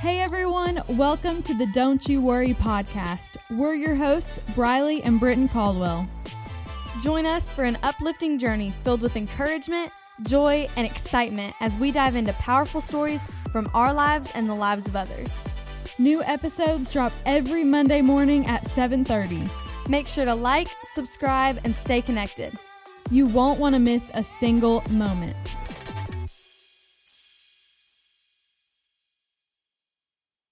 Hey everyone, welcome to the Don't You Worry podcast. We're your hosts, Briley and Britton Caldwell. Join us for an uplifting journey filled with encouragement, joy, and excitement as we dive into powerful stories from our lives and the lives of others. New episodes drop every Monday morning at 7:30. Make sure to like, subscribe, and stay connected. You won't want to miss a single moment.